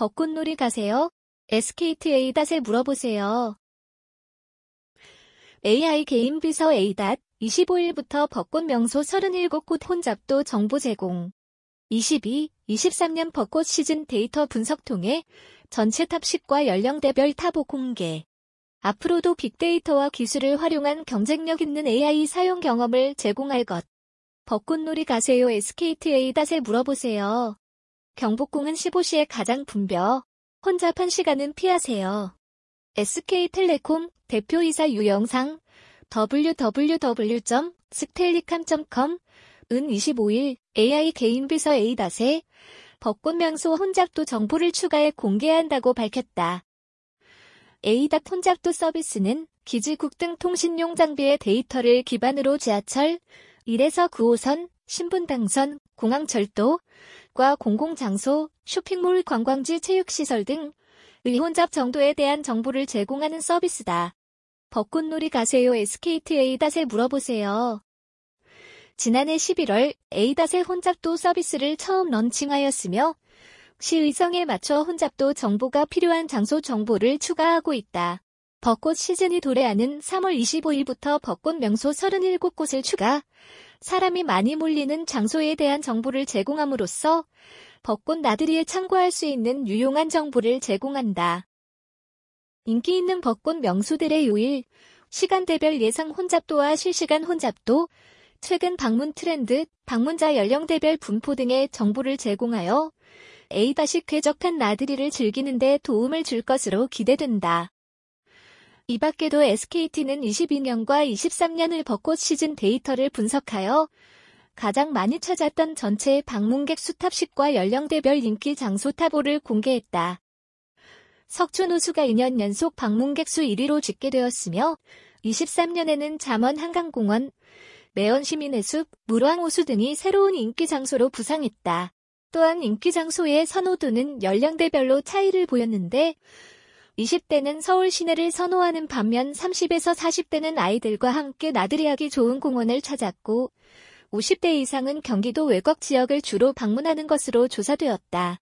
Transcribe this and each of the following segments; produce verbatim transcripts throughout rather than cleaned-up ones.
벚꽃놀이 가세요? 에스케이티-A닷에 물어보세요. 에이아이 개인 비서 에이닷 이십오일부터 벚꽃 명소 서른일곱 곳 혼잡도 정보 제공. 이십이, 이십삼 년 벚꽃 시즌 데이터 분석 통해 전체 탑십과 연령대별 탑오 공개. 앞으로도 빅데이터와 기술을 활용한 경쟁력 있는 에이아이 사용 경험을 제공할 것. 벚꽃놀이 가세요 에스케이티-A닷에 물어보세요. 경복궁은 십오 시에 가장 붐벼. 혼잡한 시간은 피하세요. 에스케이텔레콤 대표이사 유영상 더블유 더블유 더블유 점 스텔리캄 점 컴 은 이십오일 에이아이 개인 비서 에이닷에 벚꽃 명소 혼잡도 정보를 추가해 공개한다고 밝혔다. 에이닷 혼잡도 서비스는 기지국 등 통신용 장비의 데이터를 기반으로 지하철 일에서 구호선, 신분당선, 공항철도과 공공장소, 쇼핑몰, 관광지, 체육시설 등의 혼잡 정도에 대한 정보를 제공하는 서비스다. 벚꽃놀이 가세요 에스케이티-A닷에 물어보세요. 지난해 십일월 에이닷의 혼잡도 서비스를 처음 런칭하였으며 시 의성에 맞춰 혼잡도 정보가 필요한 장소 정보를 추가하고 있다. 벚꽃 시즌이 도래하는 삼월 이십오일부터 벚꽃 명소 서른일곱 곳을 추가, 사람이 많이 몰리는 장소에 대한 정보를 제공함으로써 벚꽃 나들이에 참고할 수 있는 유용한 정보를 제공한다. 인기 있는 벚꽃 명소들의 요일, 시간대별 예상 혼잡도와 실시간 혼잡도, 최근 방문 트렌드, 방문자 연령대별 분포 등의 정보를 제공하여 에이닷이 쾌적한 나들이를 즐기는 데 도움을 줄 것으로 기대된다. 이 밖에도 에스케이티는 이십이 년과 이십삼 년의 벚꽃 시즌 데이터를 분석하여 가장 많이 찾았던 전체 방문객 수 탑십과 연령대별 인기 장소 탑오를 공개했다. 석촌 호수가 이 년 연속 방문객 수 일 위로 집계되었으며 이십삼 년에는 잠원 한강공원, 매원 시민해숲, 물왕호수 등이 새로운 인기 장소로 부상했다. 또한 인기 장소의 선호도는 연령대별로 차이를 보였는데 이십 대는 서울 시내를 선호하는 반면 삼십에서 사십 대는 아이들과 함께 나들이하기 좋은 공원을 찾았고 오십 대 이상은 경기도 외곽 지역을 주로 방문하는 것으로 조사되었다.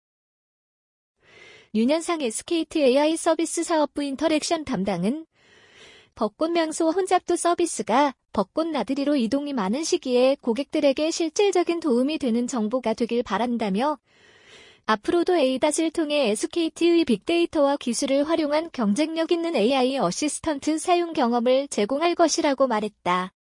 윤현상 에스케이티 에이아이 서비스 사업부 인터랙션 담당은 벚꽃 명소 혼잡도 서비스가 벚꽃 나들이로 이동이 많은 시기에 고객들에게 실질적인 도움이 되는 정보가 되길 바란다며 앞으로도 에이닷을 통해 에스케이티의 빅데이터와 기술을 활용한 경쟁력 있는 에이아이 어시스턴트 사용 경험을 제공할 것이라고 말했다.